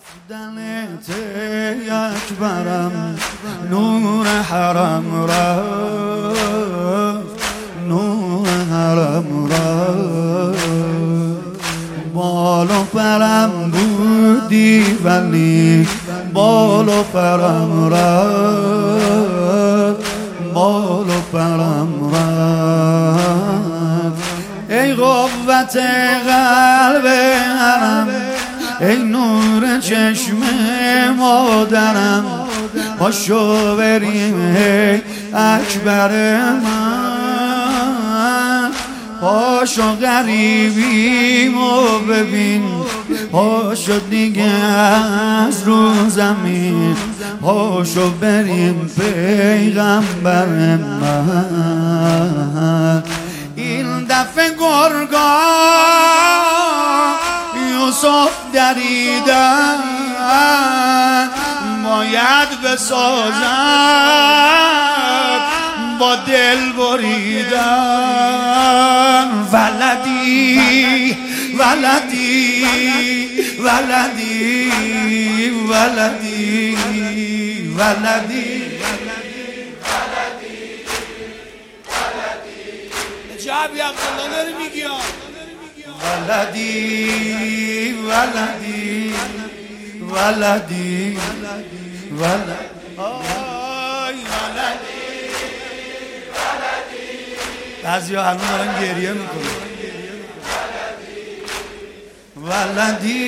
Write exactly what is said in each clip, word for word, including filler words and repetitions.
رفتنت اکبرم نور حرم رفت، نور حرم رفت. بال و پرم بودی ولی بال و پرم رفت، بال و پرم رفت. ای قوت قلب حرم، ای نور چشم مادرم، پاشو بریم ای اکبر من، پاشو غریبیمو ببین، پاشو دیگه از رو زمین، پاشو بریم پیغمبر من. این دفعه گرگا یوسف دریدن، باید بسازد با دل بریدن. ولدی ولدی ولدی ولدی ولدی جابی عبدالله داری میگی ولدی ولدی ولدی ولدی بعضی ها هنون دارن گریه میکنن. ولدی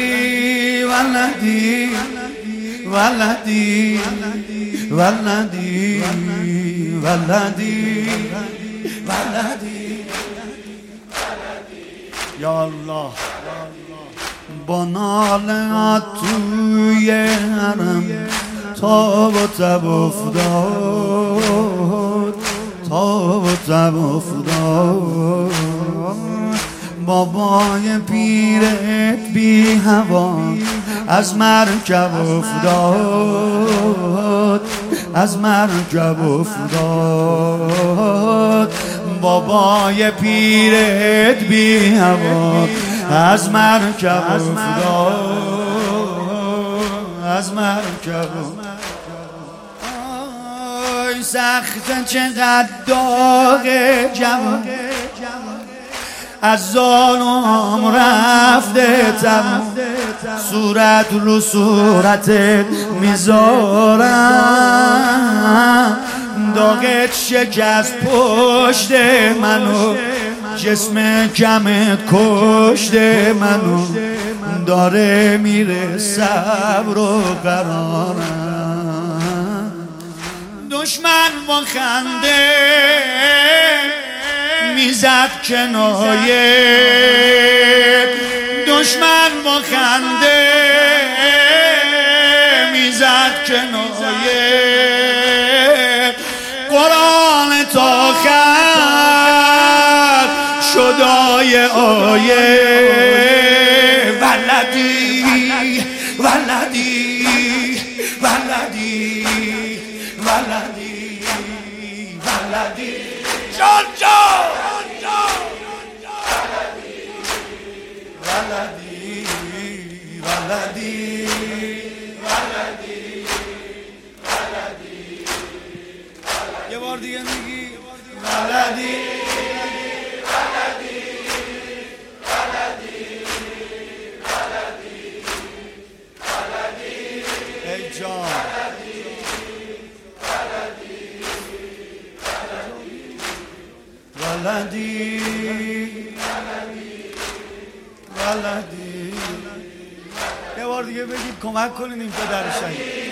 ولدی ولدی ولدی ولدی ولدی یا الله. با نالت توی حرم تاب و تب افتاد، تاب و تب افتاد. بابای پیرت بی هوا از مرکب افتاد، از مرکب افتاد. بابای پیرت بی هوا از مرکب افتاد، از مرکب. آی سخت چقدر داغ جوان، از ظالم رفته تم، صورت رو صورتت میذارم. داغت شکست پشت منو، جسم کمت کشت منو، داره میره صبر و قرارم. دشمن با خنده میزد کنایه، دشمن با خنده میزد کنایه. قرآن تا خر شدای آیه. ولدی ولدی ولدی ولدی ولدی جان جان ولدی ولدی ولدی ولدی. یه بار دیگه میگی ولدی ولدی ولدی ولدی ولدی. ای جان ولدی ولدی. یه بار دیگه بگید کمک کنید این پدر شهید.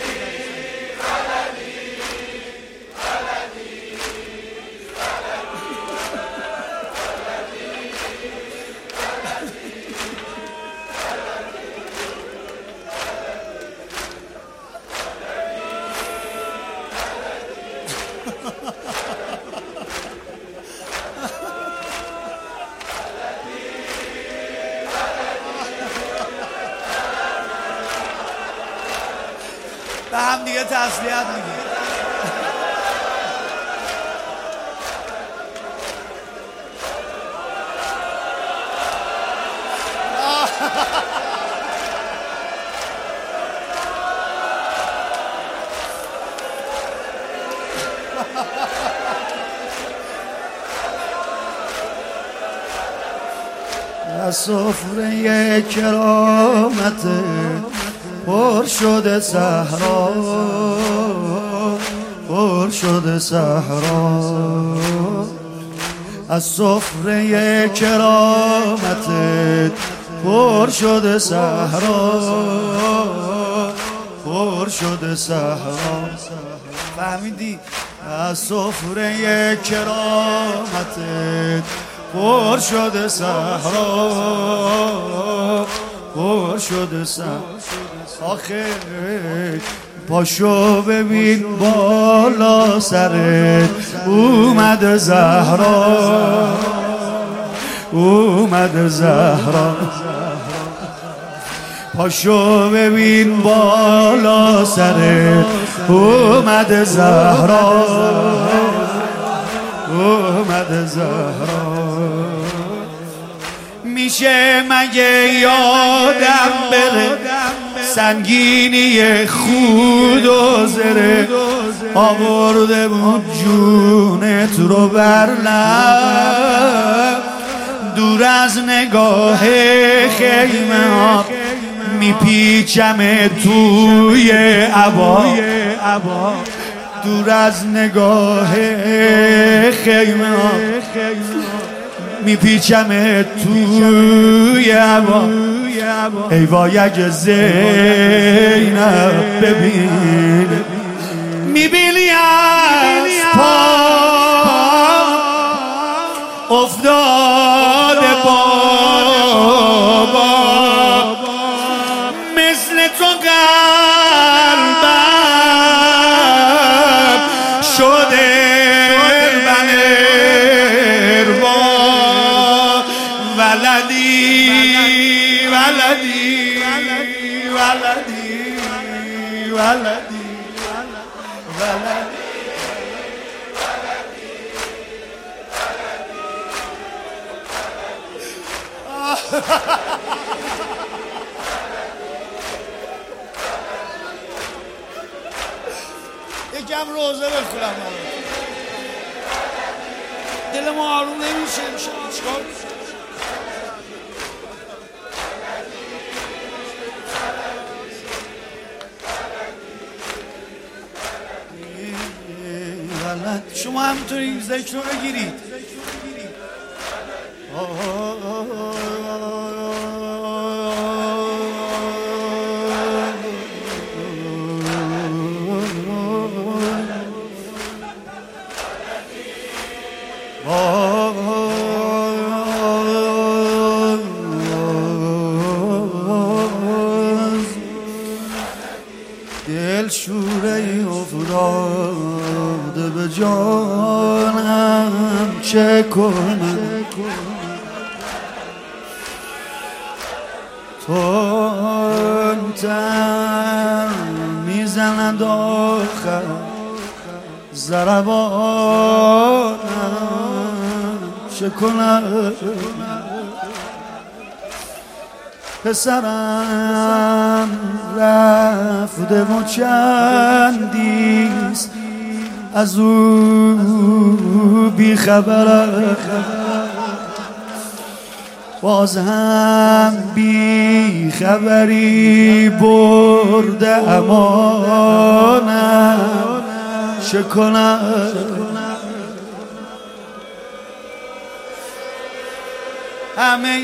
به هم دیگه تسلیت میگیم. از سفره کرامت پر شده صحرا، پر شده صحرا. از سفره کرامتت پر شده صحرا، پر شده صحرا. فهمیدی؟ از سفره کرامتت پر شده صحرا، پر شده صحرا. آخه پاشو ببین بالا سرت اومد زهرا، اومد زهرا. پاشو ببین بالا سرت اومد زهرا، اومد زهرا. میشه مگه یادم بره سنگینی خود و زره، آورده بود جونت رو بر لب، دور از نگاه خیمه ها میپیچم توی عبا، دور از نگاه خیمه ها میپیچم توی عبا. ای وای اگه زینب ببین، میبینی از پا افتاده بابا، مثل تو قلبم شده بنروا. ولدی ولدی ولدی ولدی ولدی. یکم روزه بخورم، دل ما آروم نمیشه. چیکار شما همینطوری ذکر رو بگیرید. دل شوره افتاده به جانم، چه کنم تندتر میزند آخر ضربانم، چه کنم پسرم رفته و چندیست از او بی خبرم، باز هم بی خبری برده امانم، چه کنم همه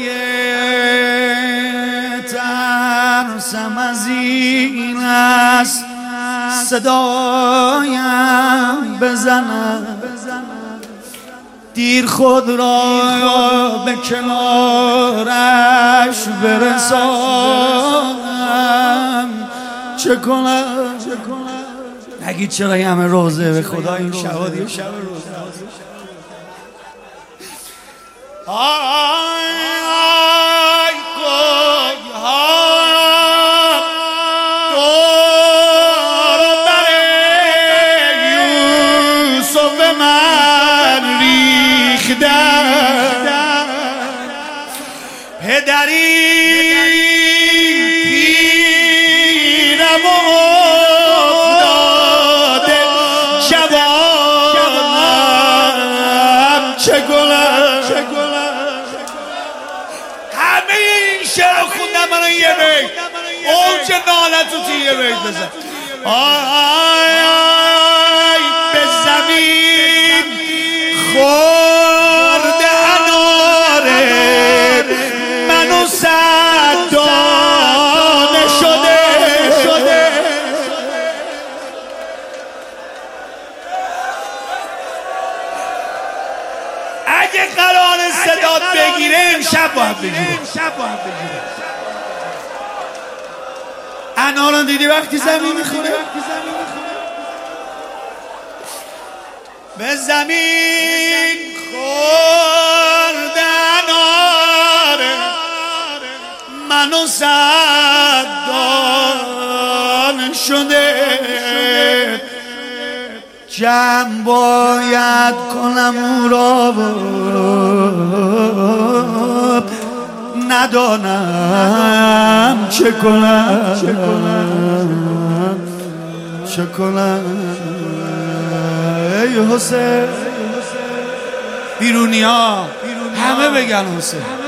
ترسم از این است صدایم بزنم، دیر خود را به کنارش برسانم، چه کنم نگید چرا همه روزه به خدا این شهادی شب روزه. آی آی گوی ها دور بر یوسف من ریختن، پدری پیرم افتاده جوانم، چه گلم منو یه بیت اوج نالتو تو یه بیت بزن. آی آی به زمین خورده اناره منو صد دانه شده شده. اگه قرار صدات بگیره امشب باید بگیره. اناران دیدی وقتی زمین میخونه به زمین خورده اناره منو صد دانه شده. جمع باید کنم او را ندانم چه کنم چه کنم. ای حسین بیرونی ها همه بگن حسین.